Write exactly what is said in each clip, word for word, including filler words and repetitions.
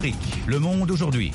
Le Monde aujourd'hui.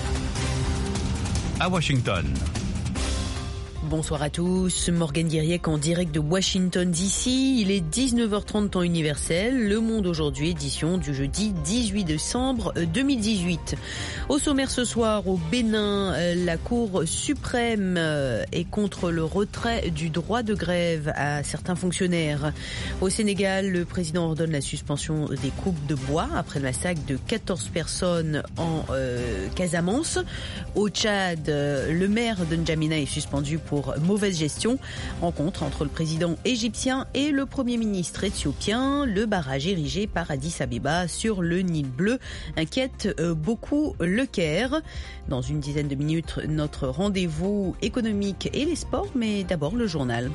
À Washington. Bonsoir à tous, Morgane Guiriec en direct de Washington D C. Il est dix-neuf heures trente temps universel. Le Monde aujourd'hui, édition du jeudi dix-huit décembre deux mille dix-huit. Au sommaire ce soir, au Bénin, la Cour suprême est contre le retrait du droit de grève à certains fonctionnaires. Au Sénégal, le président ordonne la suspension des coupes de bois après le massacre de quatorze personnes en euh, Casamance. Au Tchad, le maire de N'Djamena est suspendu pour pour mauvaise gestion. Rencontre entre le président égyptien et le premier ministre éthiopien. Le barrage érigé par Addis Abeba sur le Nil bleu inquiète beaucoup le Caire. Dans une dizaine de minutes, notre rendez-vous économique et les sports, mais d'abord le journal.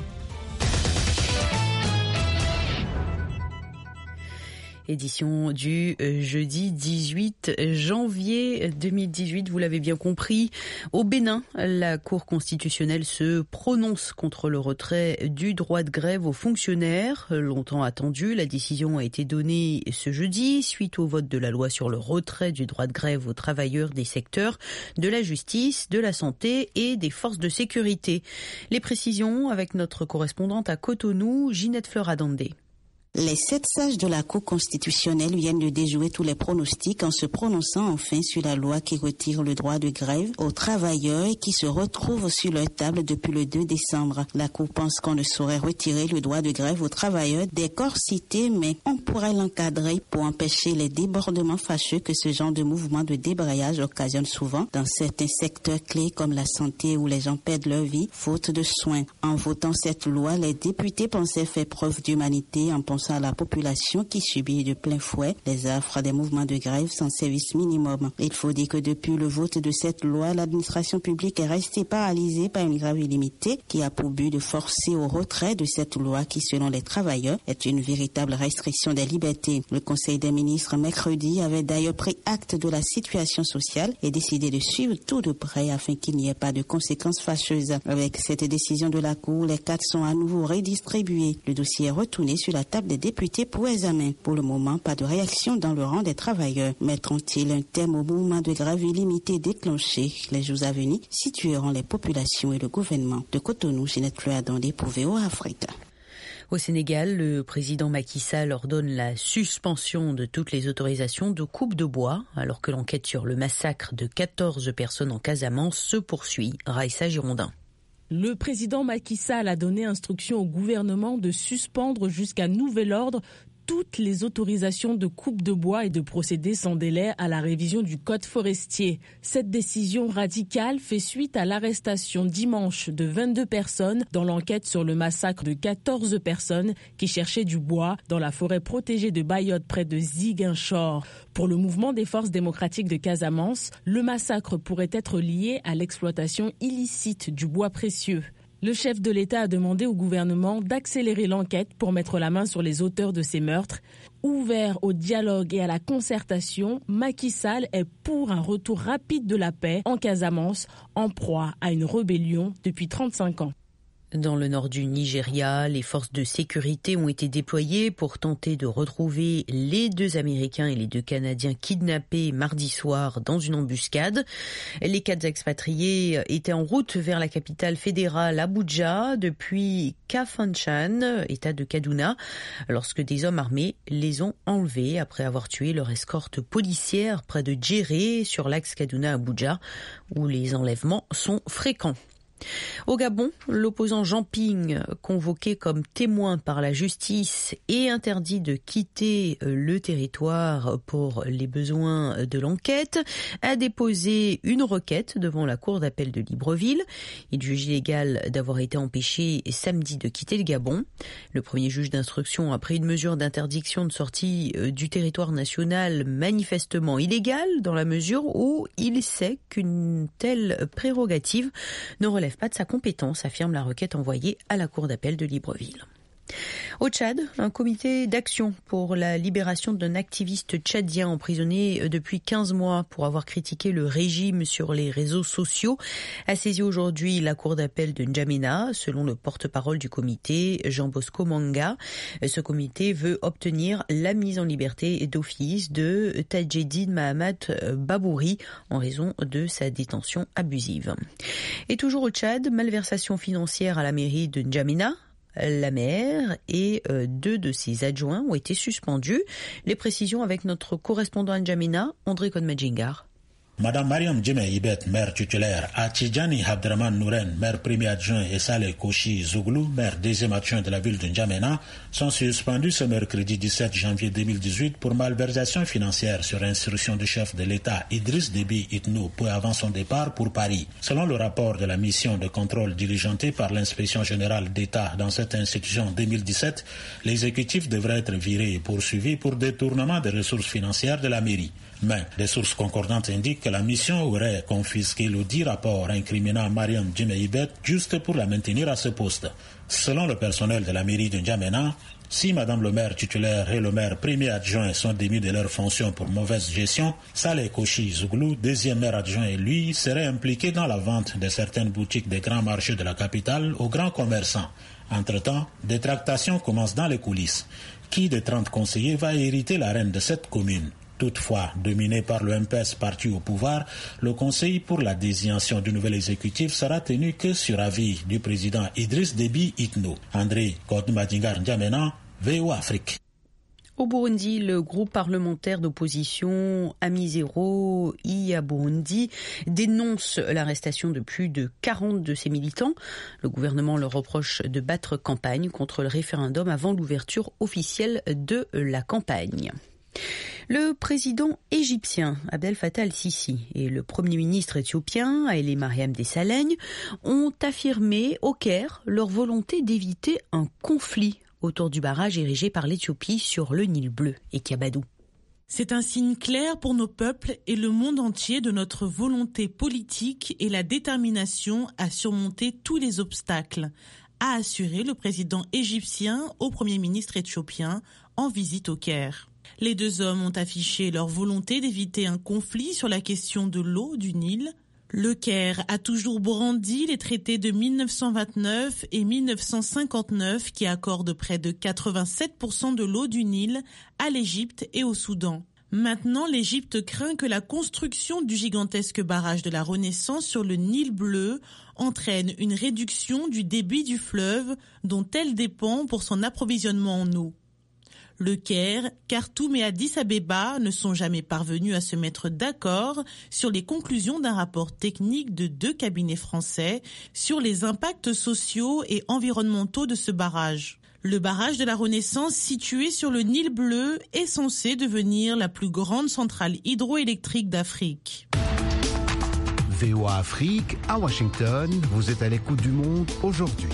Édition du jeudi dix-huit janvier deux mille dix-huit, vous l'avez bien compris. Au Bénin, la Cour constitutionnelle se prononce contre le retrait du droit de grève aux fonctionnaires. Longtemps attendu, la décision a été donnée ce jeudi suite au vote de la loi sur le retrait du droit de grève aux travailleurs des secteurs de la justice, de la santé et des forces de sécurité. Les précisions avec notre correspondante à Cotonou, Ginette Fleur-Adandé. Les sept sages de la Cour constitutionnelle viennent de déjouer tous les pronostics en se prononçant enfin sur la loi qui retire le droit de grève aux travailleurs et qui se retrouve sur leur table depuis le deux décembre. La Cour pense qu'on ne saurait retirer le droit de grève aux travailleurs des corps cités, mais on pourrait l'encadrer pour empêcher les débordements fâcheux que ce genre de mouvement de débrayage occasionne souvent dans certains secteurs clés comme la santé où les gens perdent leur vie faute de soins. En votant cette loi, les députés pensaient faire preuve d'humanité en pensant à la population qui subit de plein fouet les affres des mouvements de grève sans service minimum. Il faut dire que depuis le vote de cette loi, l'administration publique est restée paralysée par une grève illimitée qui a pour but de forcer au retrait de cette loi qui, selon les travailleurs, est une véritable restriction des libertés. Le Conseil des ministres, mercredi, avait d'ailleurs pris acte de la situation sociale et décidé de suivre tout de près afin qu'il n'y ait pas de conséquences fâcheuses. Avec cette décision de la Cour, les cadres sont à nouveau redistribués. Le dossier est retourné sur la table des députés pour examen. Pour le moment, pas de réaction dans le rang des travailleurs. Mettront-ils un terme au mouvement de grève illimité déclenché? Les jours à venir situeront les populations et le gouvernement. De Cotonou, Ginette Fleur-Adandé pour V O A Afrique. Au Sénégal, le président Macky Sall ordonne la suspension de toutes les autorisations de coupe de bois, alors que l'enquête sur le massacre de quatorze personnes en Casamance se poursuit. Raïssa Girondin. Le président Macky Sall a donné instruction au gouvernement de suspendre jusqu'à nouvel ordre toutes les autorisations de coupe de bois et de procéder sans délai à la révision du code forestier. Cette décision radicale fait suite à l'arrestation dimanche de vingt-deux personnes dans l'enquête sur le massacre de quatorze personnes qui cherchaient du bois dans la forêt protégée de Bayotte près de Ziguinchor. Pour le mouvement des forces démocratiques de Casamance, le massacre pourrait être lié à l'exploitation illicite du bois précieux. Le chef de l'État a demandé au gouvernement d'accélérer l'enquête pour mettre la main sur les auteurs de ces meurtres. Ouvert au dialogue et à la concertation, Macky Sall est pour un retour rapide de la paix en Casamance, en proie à une rébellion depuis trente-cinq ans. Dans le nord du Nigeria, les forces de sécurité ont été déployées pour tenter de retrouver les deux Américains et les deux Canadiens kidnappés mardi soir dans une embuscade. Les quatre expatriés étaient en route vers la capitale fédérale Abuja depuis Kafanchan, état de Kaduna, lorsque des hommes armés les ont enlevés après avoir tué leur escorte policière près de Djéré sur l'axe Kaduna-Abuja, où les enlèvements sont fréquents. Au Gabon, l'opposant Jean Ping, convoqué comme témoin par la justice et interdit de quitter le territoire pour les besoins de l'enquête, a déposé une requête devant la cour d'appel de Libreville. Il juge illégal d'avoir été empêché samedi de quitter le Gabon. Le premier juge d'instruction a pris une mesure d'interdiction de sortie du territoire national manifestement illégale dans la mesure où il sait qu'une telle prérogative ne relève pas de sa compétence, affirme la requête envoyée à la cour d'appel de Libreville. Au Tchad, un comité d'action pour la libération d'un activiste tchadien emprisonné depuis quinze mois pour avoir critiqué le régime sur les réseaux sociaux a saisi aujourd'hui la cour d'appel de N'Djamena, selon le porte-parole du comité, Jean Bosco Manga. Ce comité veut obtenir la mise en liberté d'office de Tadjedine Mahamat Babouri en raison de sa détention abusive. Et toujours au Tchad, malversation financière à la mairie de N'Djamena. La maire et euh, deux de ses adjoints ont été suspendus. Les précisions avec notre correspondant à N'Djamena, André Konmadjingar. Madame Mariam Djemé Ibet, maire titulaire, Atidjani Abdraman Nouren, maire premier adjoint, et Saleh Kochi Zouglou, maire deuxième adjoint de la ville de N'Djamena, sont suspendus ce mercredi dix-sept janvier deux mille dix-huit pour malversation financière sur instruction du chef de l'État Idriss Déby Itno peu avant son départ pour Paris. Selon le rapport de la mission de contrôle diligentée par l'inspection générale d'État dans cette institution en deux mille dix-sept, l'exécutif devrait être viré et poursuivi pour détournement des ressources financières de la mairie. Mais des sources concordantes indiquent que la mission aurait confisqué le dit rapport incriminant Mariam Djemé Ibet juste pour la maintenir à ce poste. Selon le personnel de la mairie de N'Djamena, si Madame le maire titulaire et le maire premier adjoint sont démis de leurs fonctions pour mauvaise gestion, Saleh Kochi Zouglou, deuxième maire adjoint et lui, serait impliqué dans la vente de certaines boutiques des grands marchés de la capitale aux grands commerçants. Entre-temps, des tractations commencent dans les coulisses. Qui des trente conseillers va hériter la reine de cette commune? Toutefois, dominé par le M P S parti au pouvoir, le conseil pour la désignation du nouvel exécutif sera tenu que sur avis du président Idriss Déby Itno. André Konmadjingar, N'Djamena, V O A Afrique. Au Burundi, le groupe parlementaire d'opposition Amizero Iya Burundi dénonce l'arrestation de plus de quarante de ses militants. Le gouvernement leur reproche de battre campagne contre le référendum avant l'ouverture officielle de la campagne. Le président égyptien Abdel Fattah al-Sisi et le premier ministre éthiopien Haïlé Mariam Dessalegn ont affirmé au Caire leur volonté d'éviter un conflit autour du barrage érigé par l'Éthiopie sur le Nil bleu et Kiabadou. C'est un signe clair pour nos peuples et le monde entier de notre volonté politique et la détermination à surmonter tous les obstacles, a assuré le président égyptien au premier ministre éthiopien en visite au Caire. Les deux hommes ont affiché leur volonté d'éviter un conflit sur la question de l'eau du Nil. Le Caire a toujours brandi les traités de mille neuf cent vingt-neuf et mille neuf cent cinquante-neuf qui accordent près de quatre-vingt-sept pour cent de l'eau du Nil à l'Égypte et au Soudan. Maintenant, l'Égypte craint que la construction du gigantesque barrage de la Renaissance sur le Nil bleu entraîne une réduction du débit du fleuve dont elle dépend pour son approvisionnement en eau. Le Caire, Khartoum et Addis Abeba ne sont jamais parvenus à se mettre d'accord sur les conclusions d'un rapport technique de deux cabinets français sur les impacts sociaux et environnementaux de ce barrage. Le barrage de la Renaissance, situé sur le Nil bleu, est censé devenir la plus grande centrale hydroélectrique d'Afrique. V O A Afrique, à Washington, vous êtes à l'écoute du monde aujourd'hui.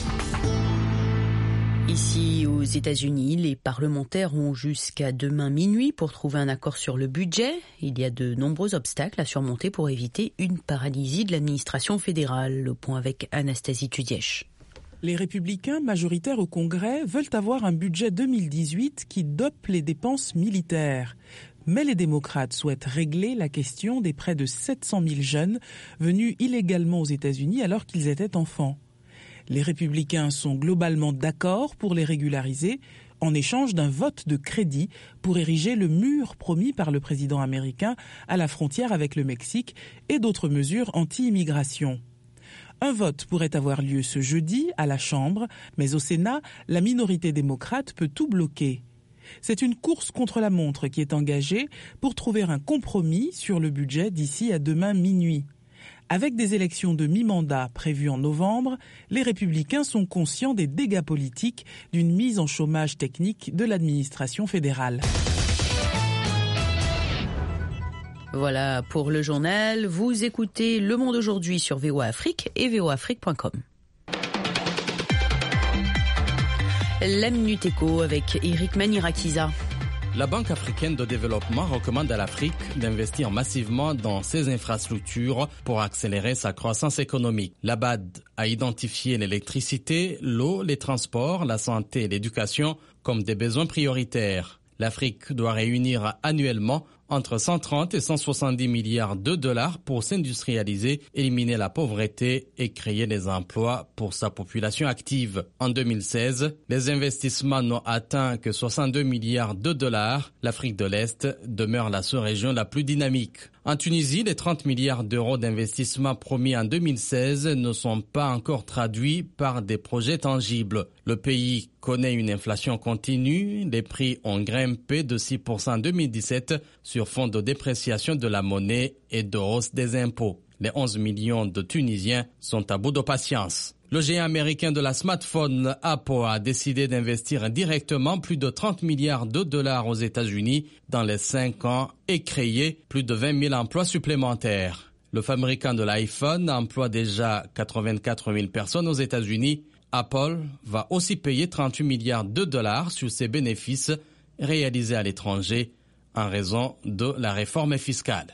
Ici, aux États-Unis, les parlementaires ont jusqu'à demain minuit pour trouver un accord sur le budget. Il y a de nombreux obstacles à surmonter pour éviter une paralysie de l'administration fédérale. Le point avec Anastasie Tudièche. Les républicains majoritaires au Congrès veulent avoir un budget deux mille dix-huit qui dope les dépenses militaires. Mais les démocrates souhaitent régler la question des près de sept cent mille jeunes venus illégalement aux États-Unis alors qu'ils étaient enfants. Les républicains sont globalement d'accord pour les régulariser en échange d'un vote de crédit pour ériger le mur promis par le président américain à la frontière avec le Mexique et d'autres mesures anti-immigration. Un vote pourrait avoir lieu ce jeudi à la Chambre, mais au Sénat, la minorité démocrate peut tout bloquer. C'est une course contre la montre qui est engagée pour trouver un compromis sur le budget d'ici à demain minuit. Avec des élections de mi-mandat prévues en novembre, les républicains sont conscients des dégâts politiques d'une mise en chômage technique de l'administration fédérale. Voilà pour le journal. Vous écoutez Le Monde aujourd'hui sur V O A Afrique et v o afrique point com. La Minute Éco avec Eric Manirakiza. La Banque africaine de développement recommande à l'Afrique d'investir massivement dans ses infrastructures pour accélérer sa croissance économique. La B A D a identifié l'électricité, l'eau, les transports, la santé et l'éducation comme des besoins prioritaires. L'Afrique doit réunir annuellement entre cent trente et cent soixante-dix milliards de dollars pour s'industrialiser, éliminer la pauvreté et créer des emplois pour sa population active. En deux mille seize, les investissements n'ont atteint que soixante-deux milliards de dollars. L'Afrique de l'Est demeure la sous-région la plus dynamique. En Tunisie, les trente milliards d'euros d'investissement promis en deux mille seize ne sont pas encore traduits par des projets tangibles. Le pays connaît une inflation continue. Les prix ont grimpé de six pour cent en deux mille dix-sept sur fond de dépréciation de la monnaie et de hausse des impôts. Les onze millions de Tunisiens sont à bout de patience. Le géant américain de la smartphone Apple a décidé d'investir directement plus de trente milliards de dollars aux États-Unis dans les cinq ans et créer plus de vingt mille emplois supplémentaires. Le fabricant de l'iPhone emploie déjà quatre-vingt-quatre mille personnes aux États-Unis. Apple va aussi payer trente-huit milliards de dollars sur ses bénéfices réalisés à l'étranger en raison de la réforme fiscale.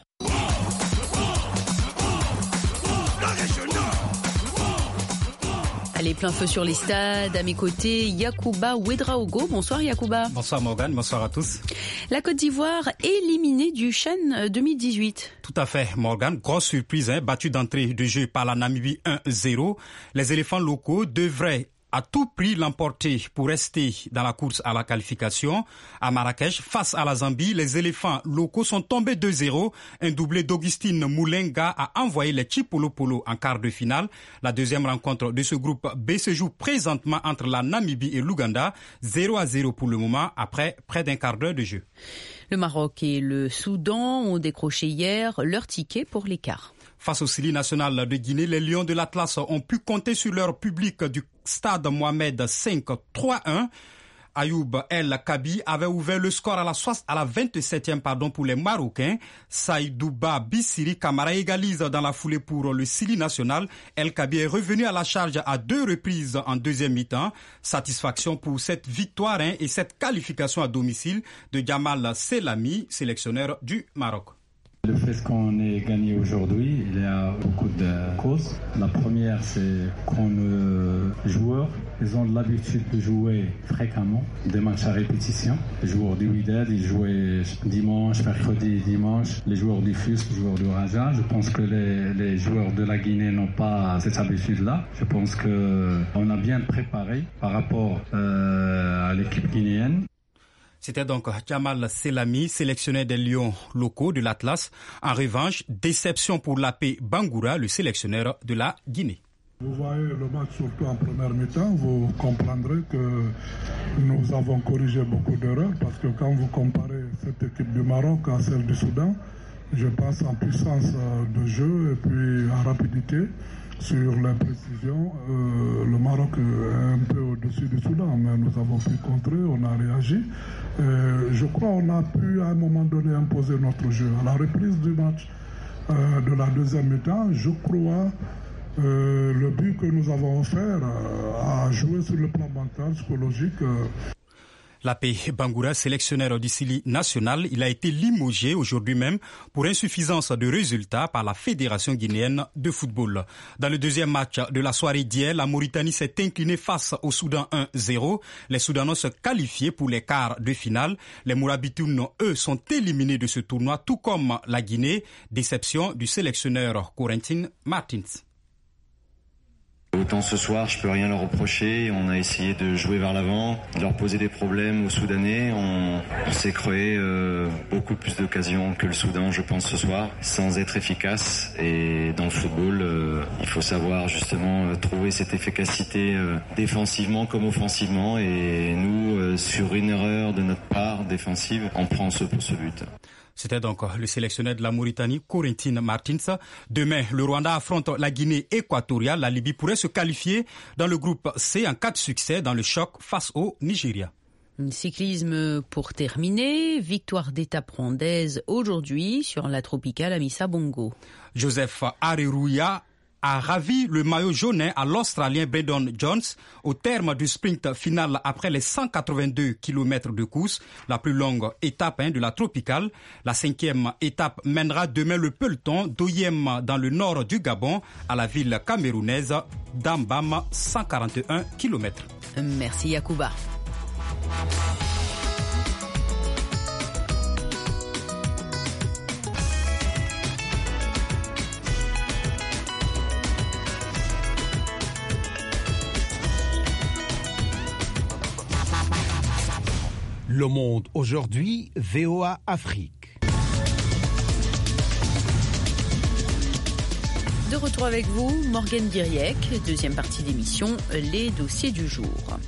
Allez, plein feu sur les stades. À mes côtés, Yacouba Ouedraogo. Bonsoir Yacouba. Bonsoir Morgane, bonsoir à tous. La Côte d'Ivoire éliminée du CHAN deux mille dix-huit. Tout à fait Morgane, grosse surprise, hein, battue d'entrée de jeu par la Namibie un zéro. Les éléphants locaux devraient à tout prix l'emporter pour rester dans la course à la qualification. À Marrakech, face à la Zambie, les éléphants locaux sont tombés deux zéro. Un doublé d'Augustine Moulenga a envoyé les Chipolo Polo en quart de finale. La deuxième rencontre de ce groupe B se joue présentement entre la Namibie et l'Ouganda. zéro à zéro pour le moment, après près d'un quart d'heure de jeu. Le Maroc et le Soudan ont décroché hier leur ticket pour les quarts. Face au Sili national de Guinée, les Lions de l'Atlas ont pu compter sur leur public du stade Mohamed cinq trois un. Ayoub El Kabi avait ouvert le score à la, à la vingt-septième pardon, pour les Marocains. Saïdouba Bissiri Kamara égalise dans la foulée pour le Sili national. El Kabi est revenu à la charge à deux reprises en deuxième mi-temps. Satisfaction pour cette victoire hein, et cette qualification à domicile de Jamal Selami, sélectionneur du Maroc. Le fait qu'on ait gagné aujourd'hui, il y a beaucoup de causes. La première, c'est qu'on euh, joueurs, ils ont l'habitude de jouer fréquemment des matchs à répétition. Les joueurs du Wydad, ils jouaient dimanche, mercredi, dimanche. Les joueurs du F U S, les joueurs du Raja. Je pense que les, les joueurs de la Guinée n'ont pas cette habitude-là. Je pense qu'on a bien préparé par rapport euh, à l'équipe guinéenne. C'était donc Jamal Selami, sélectionneur des Lions locaux de l'Atlas. En revanche, déception pour l'A P Bangoura, le sélectionneur de la Guinée. Vous voyez le match surtout en première mi-temps, vous comprendrez que nous avons corrigé beaucoup d'erreurs parce que quand vous comparez cette équipe du Maroc à celle du Soudan, je pense en puissance de jeu et puis en rapidité. Sur la précision, euh, le Maroc est un peu au-dessus du Soudan, mais nous avons pu contrer, on a réagi. Euh, je crois qu'on a pu à un moment donné imposer notre jeu. À la reprise du match euh, de la deuxième mi-temps, je crois euh, le but que nous avons offert euh, a joué sur le plan mental, psychologique. Euh, L'A P Bangoura, sélectionneur du Sili national, il a été limogé aujourd'hui même pour insuffisance de résultats par la Fédération guinéenne de football. Dans le deuxième match de la soirée d'hier, la Mauritanie s'est inclinée face au Soudan un zéro. Les Soudanais se qualifiaient pour les quarts de finale. Les Mourabitoun, eux, sont éliminés de ce tournoi, tout comme la Guinée. Déception du sélectionneur Corentin Martins. Autant ce soir, je peux rien leur reprocher. On a essayé de jouer vers l'avant, de leur poser des problèmes aux Soudanais. On, on s'est créé euh, beaucoup plus d'occasions que le Soudan, je pense, ce soir, sans être efficace. Et dans le football, euh, il faut savoir justement euh, trouver cette efficacité euh, défensivement comme offensivement. Et nous, euh, sur une erreur de notre part défensive, on prend ce, ce but. C'était donc le sélectionneur de la Mauritanie, Corentin Martins. Demain, le Rwanda affronte la Guinée équatoriale. La Libye pourrait se qualifier dans le groupe C en cas de succès dans le choc face au Nigeria. Cyclisme pour terminer, victoire d'étape rwandaise aujourd'hui sur la tropicale Amissa Bongo. Joseph Areruya a ravi le maillot jaune à l'Australien Brandon Jones au terme du sprint final après les cent quatre-vingt-deux kilomètres de course, la plus longue étape hein, de la tropicale. La cinquième étape mènera demain le peloton d'Oyem dans le nord du Gabon à la ville camerounaise d'Ambam, cent quarante et un kilomètres. Merci Yacouba. Le Monde aujourd'hui, V O A Afrique. De retour avec vous, Morgane Diriec, deuxième partie d'émission, les dossiers du jour.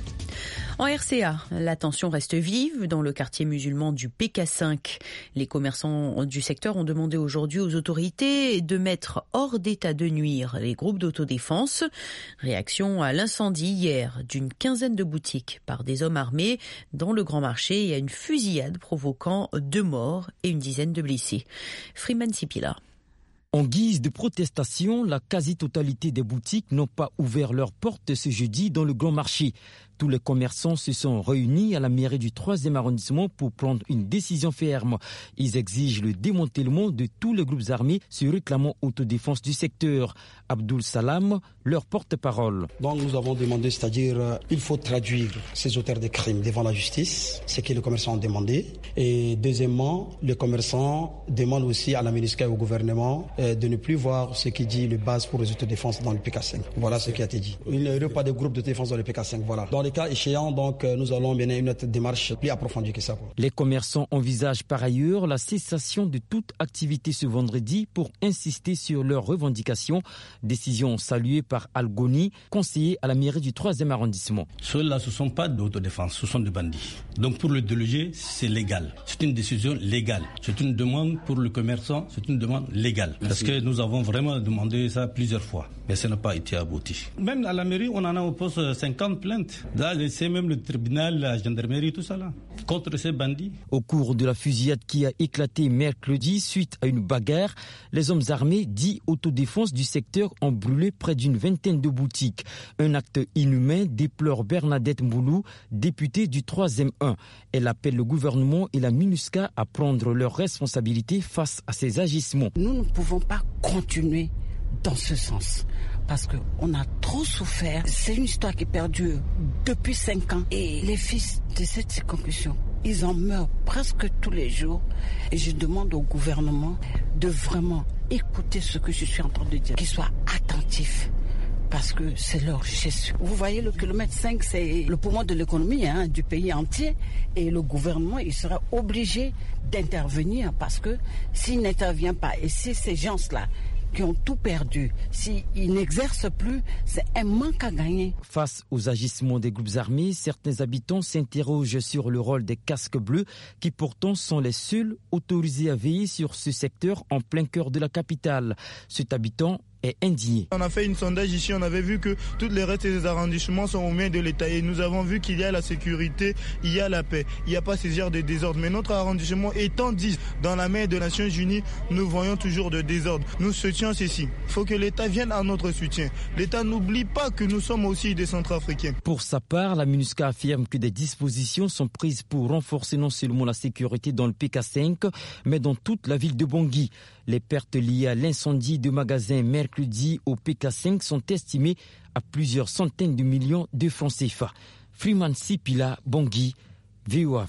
En R C A, la tension reste vive dans le quartier musulman du P K cinq. Les commerçants du secteur ont demandé aujourd'hui aux autorités de mettre hors d'état de nuire les groupes d'autodéfense. Réaction à l'incendie hier d'une quinzaine de boutiques par des hommes armés dans le Grand Marché et à une fusillade provoquant deux morts et une dizaine de blessés. Freeman Sipila. En guise de protestation, la quasi-totalité des boutiques n'ont pas ouvert leurs portes ce jeudi dans le Grand Marché. Tous les commerçants se sont réunis à la mairie du troisième arrondissement pour prendre une décision ferme. Ils exigent le démantèlement de tous les groupes armés se réclamant autodéfense du secteur. Abdul Salam, leur porte-parole. Donc nous avons demandé, c'est-à-dire euh, il faut traduire ces auteurs de crimes devant la justice, ce que les commerçants ont demandé. Et deuxièmement, les commerçants demandent aussi à la MINUSCA et au gouvernement euh, de ne plus voir ce qui dit le base pour les autodéfenses dans le P K cinq. Voilà ce qui a été dit. Il n'y aurait pas de groupe de défense dans le P K cinq. Voilà. Dans les cas échéants, donc, nous allons mener une autre démarche plus approfondie que ça. Les commerçants envisagent par ailleurs la cessation de toute activité ce vendredi pour insister sur leurs revendications. Décision saluée par Al Goni, conseiller à la mairie du troisième arrondissement. Ceux-là, ce ne sont pas d'autodéfense, ce sont des bandits. Donc pour le déloger, c'est légal. C'est une décision légale. C'est une demande pour le commerçant, c'est une demande légale. Merci. Parce que nous avons vraiment demandé ça plusieurs fois, mais ça n'a pas été abouti. Même à la mairie, on en a au poste cinquante plaintes. C'est même le tribunal, la gendarmerie, tout ça là, contre ces bandits. Au cours de la fusillade qui a éclaté mercredi suite à une bagarre, les hommes armés dits autodéfense du secteur ont brûlé près d'une vingtaine de boutiques. Un acte inhumain, déplore Bernadette Mboulou, députée du troisième un. Elle appelle le gouvernement et la MINUSCA à prendre leurs responsabilités face à ces agissements. Nous ne pouvons pas continuer dans ce sens. Parce qu'on a trop souffert. C'est une histoire qui perdure depuis cinq ans. Et les fils de cette circonscription, ils en meurent presque tous les jours. Et je demande au gouvernement de vraiment écouter ce que je suis en train de dire, qu'ils soient attentifs. Parce que c'est leur gestion. Vous voyez, le kilomètre cinq, c'est le poumon de l'économie hein, du pays entier. Et le gouvernement, il sera obligé d'intervenir. Parce que s'il n'intervient pas, et si ces gens-là qui ont tout perdu, s'ils n'exercent plus, c'est un manque à gagner. Face aux agissements des groupes armés, certains habitants s'interrogent sur le rôle des casques bleus qui pourtant sont les seuls autorisés à veiller sur ce secteur en plein cœur de la capitale. Cet habitant est indigné. On a fait une sondage ici, on avait vu que tous les restes des arrondissements sont aux mains de l'État et nous avons vu qu'il y a la sécurité, il y a la paix, il n'y a pas ces genres de désordre. Mais notre arrondissement étant dit dans la main des Nations Unies, nous voyons toujours de désordre. Nous soutiens ceci. Il faut que l'État vienne à notre soutien. L'État n'oublie pas que nous sommes aussi des Centrafricains. Pour sa part, la MINUSCA affirme que des dispositions sont prises pour renforcer non seulement la sécurité dans le P K cinq, mais dans toute la ville de Bangui. Les pertes liées à l'incendie de magasins mercredi au P K cinq sont estimées à plusieurs centaines de millions de francs C F A. Freeman Sipila, Bangui, V O A.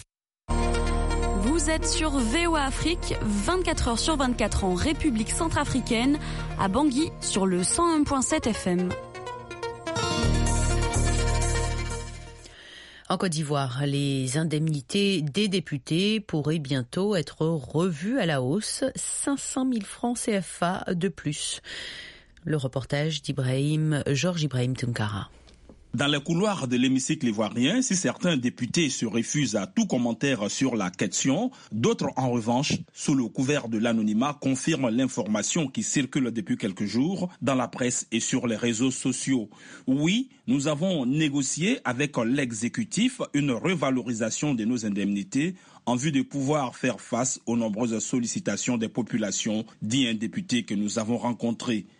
Vous êtes sur V O A Afrique, vingt-quatre heures sur vingt-quatre en République centrafricaine, à Bangui sur le cent un virgule sept F M. En Côte d'Ivoire, les indemnités des députés pourraient bientôt être revues à la hausse, cinq cent mille francs C F A de plus. Le reportage d'Ibrahim, Georges Ibrahim Tunkara. Dans les couloirs de l'hémicycle ivoirien, si certains députés se refusent à tout commentaire sur la question, d'autres en revanche, sous le couvert de l'anonymat, confirment l'information qui circule depuis quelques jours dans la presse et sur les réseaux sociaux. Oui, nous avons négocié avec l'exécutif une revalorisation de nos indemnités en vue de pouvoir faire face aux nombreuses sollicitations des populations, dit un député que nous avons rencontré.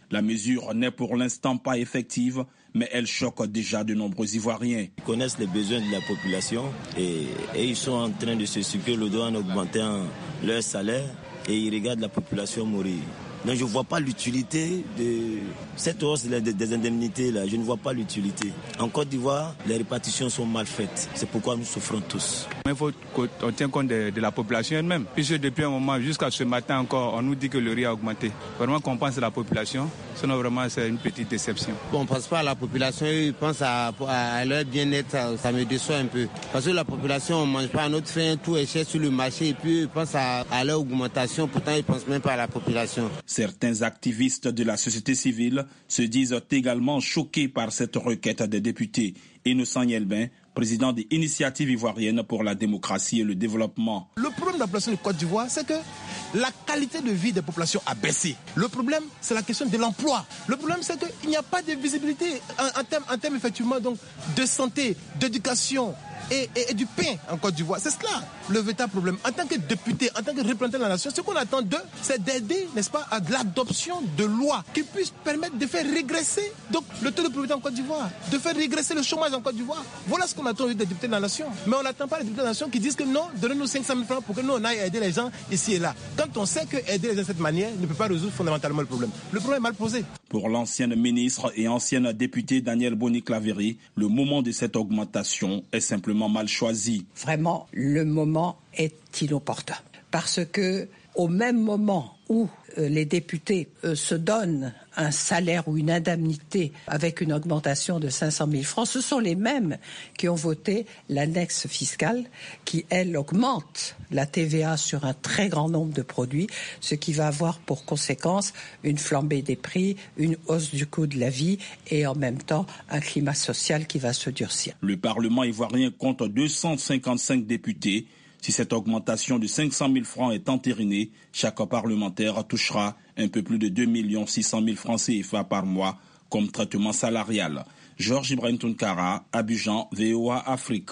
La mesure n'est pour l'instant pas effective, mais elle choque déjà de nombreux Ivoiriens. Ils connaissent les besoins de la population et, et ils sont en train de se sucrer le doigt en augmentant leur salaire et ils regardent la population mourir. Donc je ne vois pas l'utilité de cette hausse des indemnités là. Je ne vois pas l'utilité. En Côte d'Ivoire, les répartitions sont mal faites. C'est pourquoi nous souffrons tous. Il faut qu'on tienne compte de, de la population elle-même. Puisque depuis un moment, jusqu'à ce matin encore, on nous dit que le riz a augmenté. Vraiment qu'on pense à la population, sinon vraiment c'est une petite déception. Bon, on ne pense pas à la population, ils pensent à, à leur bien-être, ça me déçoit un peu. Parce que la population, on ne mange pas à notre faim, tout est cher sur le marché et puis ils pensent à, à leur augmentation, pourtant ils ne pensent même pas à la population. Certains activistes de la société civile se disent également choqués par cette requête des députés. Innocent Yelbin, président des initiatives ivoiriennes pour la démocratie et le développement. Le problème de la population de Côte d'Ivoire, c'est que la qualité de vie des populations a baissé. Le problème, c'est la question de l'emploi. Le problème, c'est qu'il n'y a pas de visibilité en, en termes en termes effectivement donc, de santé, d'éducation. Et, et, et du pain en Côte d'Ivoire. C'est cela le véritable problème. En tant que député, en tant que représentant de la nation, ce qu'on attend d'eux, c'est d'aider, n'est-ce pas, à de l'adoption de lois qui puissent permettre de faire régresser donc, le taux de pauvreté en Côte d'Ivoire, de faire régresser le chômage en Côte d'Ivoire. Voilà ce qu'on attend des députés de la nation. Mais on n'attend pas les députés de la nation qui disent que non, donnez-nous cinq cent mille francs pour que nous on aille aider les gens ici et là. Quand on sait que aider les gens de cette manière ne peut pas résoudre fondamentalement le problème. Le problème est mal posé. Pour l'ancienne ministre et ancienne députée Danielle Boni-Claverie, le moment de cette augmentation est simplement mal choisi. Vraiment, le moment est inopportun. Parce que au même moment où euh, les députés euh, se donnent un salaire ou une indemnité avec une augmentation de cinq cent mille francs, ce sont les mêmes qui ont voté l'annexe fiscale qui, elle, augmente la T V A sur un très grand nombre de produits, ce qui va avoir pour conséquence une flambée des prix, une hausse du coût de la vie et en même temps un climat social qui va se durcir. Le Parlement ivoirien compte deux cent cinquante-cinq députés. Si cette augmentation de cinq cent mille francs est entérinée, chaque parlementaire touchera un peu plus de deux millions six cent mille francs C F A par mois comme traitement salarial. Georges Ibrahim Tounkara, Abidjan, V O A Afrique.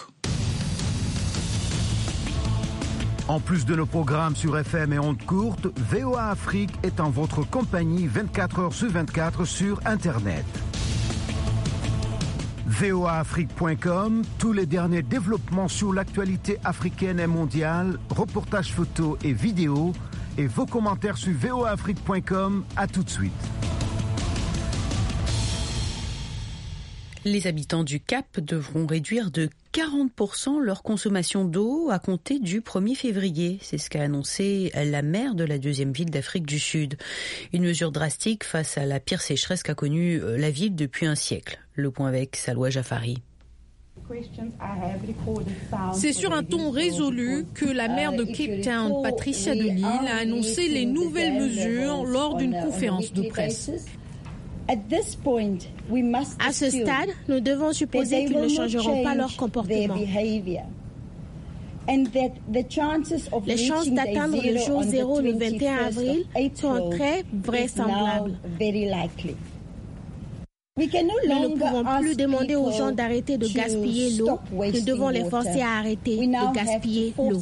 En plus de nos programmes sur F M et ondes courtes, V O A Afrique est en votre compagnie vingt-quatre heures sur vingt-quatre sur Internet. V O A Afrique point com, tous les derniers développements sur l'actualité africaine et mondiale, reportages photos et vidéos, et vos commentaires sur V O A Afrique point com. À tout de suite. Les habitants du Cap devront réduire de quarante pour cent leur consommation d'eau à compter du premier février. C'est ce qu'a annoncé la maire de la deuxième ville d'Afrique du Sud. Une mesure drastique face à la pire sécheresse qu'a connue la ville depuis un siècle. Le point avec Salwa Jafari. C'est sur un ton résolu que la maire de Cape Town, Patricia de Lille, a annoncé les nouvelles mesures lors d'une conférence de presse. À ce stade, nous devons supposer qu'ils ne changeront pas leur comportement. Les chances d'atteindre le jour zéro le vingt et un avril sont très vraisemblables. Nous ne pouvons plus demander aux gens d'arrêter de gaspiller l'eau. Nous devons les forcer à arrêter de gaspiller l'eau.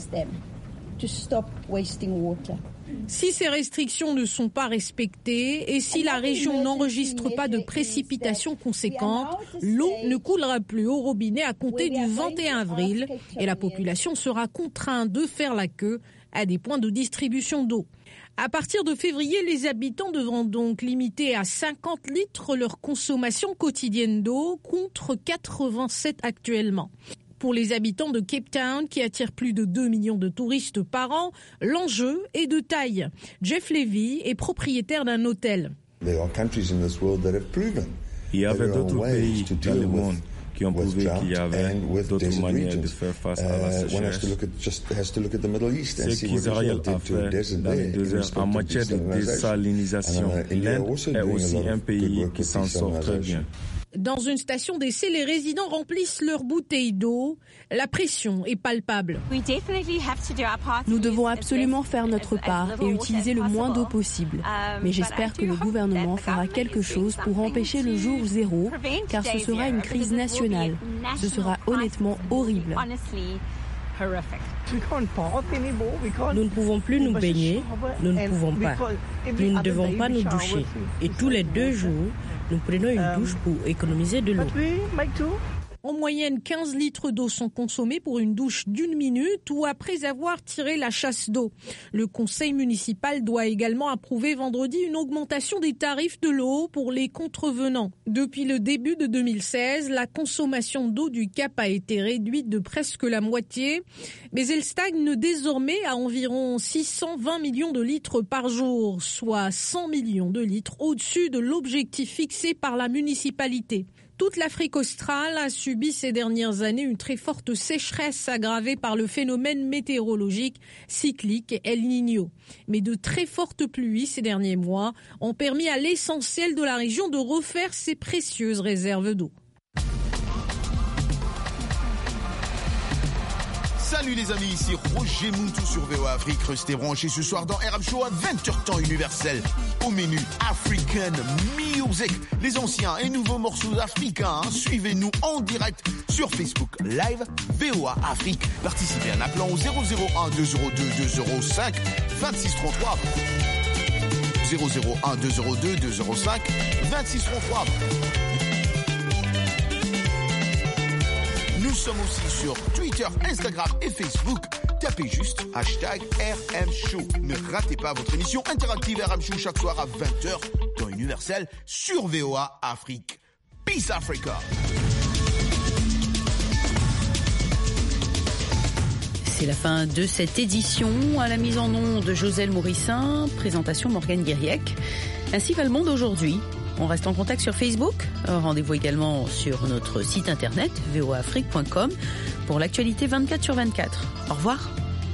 Si ces restrictions ne sont pas respectées et si la région n'enregistre pas de précipitations conséquentes, l'eau ne coulera plus au robinet à compter du vingt et un avril et la population sera contrainte de faire la queue à des points de distribution d'eau. À partir de février, les habitants devront donc limiter à cinquante litres leur consommation quotidienne d'eau contre quatre-vingt-sept actuellement. Pour les habitants de Cape Town, qui attirent plus de deux millions de touristes par an, l'enjeu est de taille. Jeff Levy est propriétaire d'un hôtel. Il y avait d'autres pays dans le monde qui ont prouvé qu'il y avait d'autres manières de faire face à la sécheresse. Ce qu'Israël a fait dans le désert en matière de désalinisation, l'Inde est aussi un pays qui s'en sort très bien. Dans une station d'essai, les résidents remplissent leurs bouteilles d'eau. La pression est palpable. Nous devons absolument faire notre part et utiliser le moins d'eau possible. Mais j'espère que le gouvernement fera quelque chose pour empêcher le jour zéro, car ce sera une crise nationale. Ce sera honnêtement horrible. Nous ne pouvons plus nous baigner, nous ne pouvons pas. Nous ne devons pas nous doucher. Et tous les deux jours, nous prenons une douche pour économiser de l'eau. En moyenne, quinze litres d'eau sont consommés pour une douche d'une minute ou après avoir tiré la chasse d'eau. Le conseil municipal doit également approuver vendredi une augmentation des tarifs de l'eau pour les contrevenants. Depuis le début de deux mille seize, la consommation d'eau du Cap a été réduite de presque la moitié, mais elle stagne désormais à environ six cent vingt millions de litres par jour, soit cent millions de litres au-dessus de l'objectif fixé par la municipalité. Toute l'Afrique australe a subi ces dernières années une très forte sécheresse aggravée par le phénomène météorologique cyclique El Niño. Mais de très fortes pluies ces derniers mois ont permis à l'essentiel de la région de refaire ses précieuses réserves d'eau. Salut les amis, ici Roger Muntou sur V O A Afrique. Restez branchés ce soir dans R M Show à vingt heures temps universel. Au menu African Music, les anciens et nouveaux morceaux africains. Hein. Suivez-nous en direct sur Facebook Live V O A Afrique. Participez en appelant au zéro zéro un deux zéro deux deux zéro cinq vingt-six trente-trois. zéro zéro un deux zéro deux deux zéro cinq vingt-six trente-trois. Nous sommes aussi sur Twitter, Instagram et Facebook. Tapez juste hashtag R M Show. Ne ratez pas votre émission interactive R M Show chaque soir à vingt heures dans Universel sur V O A Afrique. Peace Africa. C'est la fin de cette édition. À la mise en onde de Joselle Mourissin, présentation Morgane Guiriec. Ainsi va le monde aujourd'hui. On reste en contact sur Facebook. Rendez-vous également sur notre site internet v o a afrique point com pour l'actualité vingt-quatre sur vingt-quatre. Au revoir.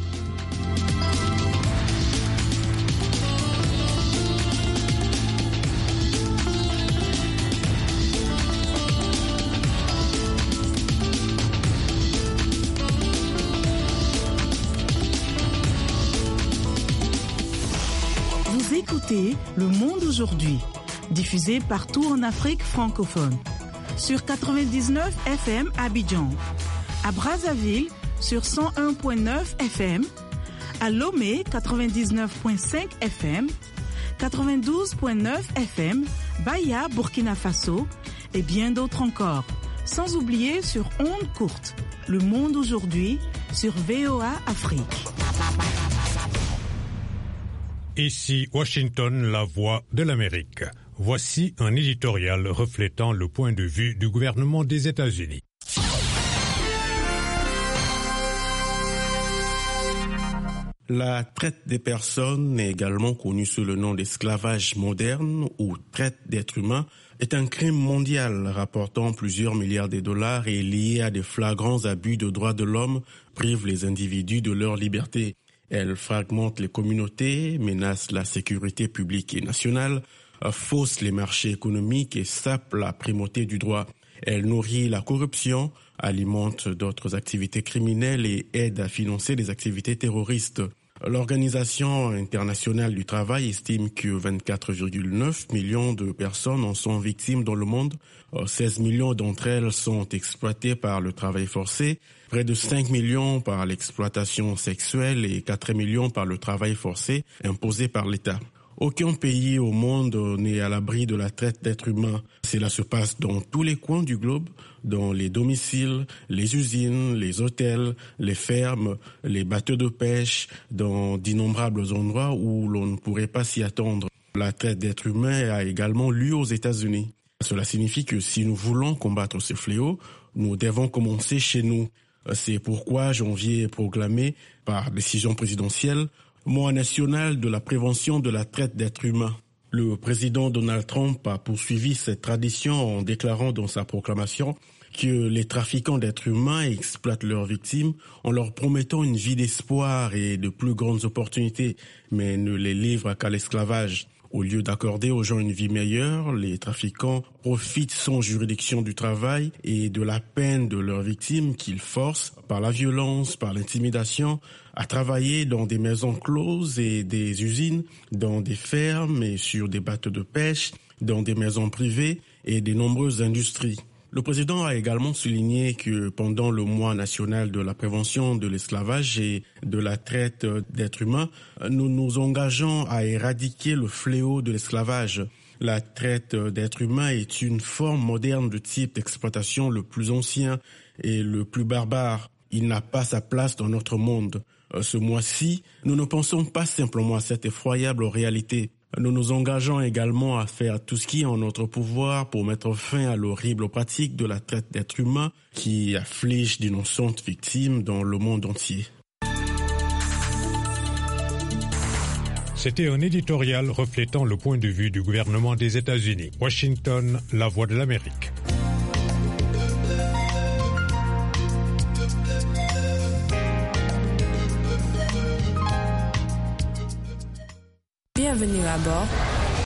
Vous écoutez Le Monde aujourd'hui, diffusé partout en Afrique francophone. Sur quatre-vingt-dix-neuf F M à Abidjan, à Brazzaville sur cent un virgule neuf F M, à Lomé quatre-vingt-dix-neuf virgule cinq F M, quatre-vingt-douze virgule neuf F M, Baya, Burkina Faso et bien d'autres encore. Sans oublier sur ondes courtes, Le Monde aujourd'hui sur V O A Afrique. Ici Washington, la voix de l'Amérique. Voici un éditorial reflétant le point de vue du gouvernement des États-Unis. La traite des personnes, également connue sous le nom d'esclavage moderne ou traite d'êtres humains, est un crime mondial rapportant plusieurs milliards de dollars et lié à des flagrants abus de droits de l'homme, prive les individus de leur liberté. Elle fragmente les communautés, menace la sécurité publique et nationale, fausse les marchés économiques et sape la primauté du droit. Elle nourrit la corruption, alimente d'autres activités criminelles et aide à financer des activités terroristes. L'Organisation internationale du travail estime que vingt-quatre virgule neuf millions de personnes en sont victimes dans le monde. seize millions d'entre elles sont exploitées par le travail forcé, près de cinq millions par l'exploitation sexuelle et quatre millions par le travail forcé imposé par l'État. Aucun pays au monde n'est à l'abri de la traite d'êtres humains. Cela se passe dans tous les coins du globe, dans les domiciles, les usines, les hôtels, les fermes, les bateaux de pêche, dans d'innombrables endroits où l'on ne pourrait pas s'y attendre. La traite d'êtres humains a également lieu aux États-Unis. Cela signifie que si nous voulons combattre ce fléau, nous devons commencer chez nous. C'est pourquoi janvier est proclamé, par décision présidentielle, mois national de la prévention de la traite d'êtres humains. Le président Donald Trump a poursuivi cette tradition en déclarant dans sa proclamation que les trafiquants d'êtres humains exploitent leurs victimes en leur promettant une vie d'espoir et de plus grandes opportunités, mais ne les livrent qu'à l'esclavage. Au lieu d'accorder aux gens une vie meilleure, les trafiquants profitent sans juridiction du travail et de la peine de leurs victimes qu'ils forcent, par la violence, par l'intimidation, à travailler dans des maisons closes et des usines, dans des fermes et sur des bateaux de pêche, dans des maisons privées et de nombreuses industries. Le président a également souligné que pendant le mois national de la prévention de l'esclavage et de la traite d'êtres humains, nous nous engageons à éradiquer le fléau de l'esclavage. La traite d'êtres humains est une forme moderne de type d'exploitation le plus ancien et le plus barbare. Il n'a pas sa place dans notre monde. Ce mois-ci, nous ne pensons pas simplement à cette effroyable réalité. Nous nous engageons également à faire tout ce qui est en notre pouvoir pour mettre fin à l'horrible pratique de la traite d'êtres humains qui afflige d'innocentes victimes dans le monde entier. C'était un éditorial reflétant le point de vue du gouvernement des États-Unis. Washington, la voix de l'Amérique. Bienvenue à bord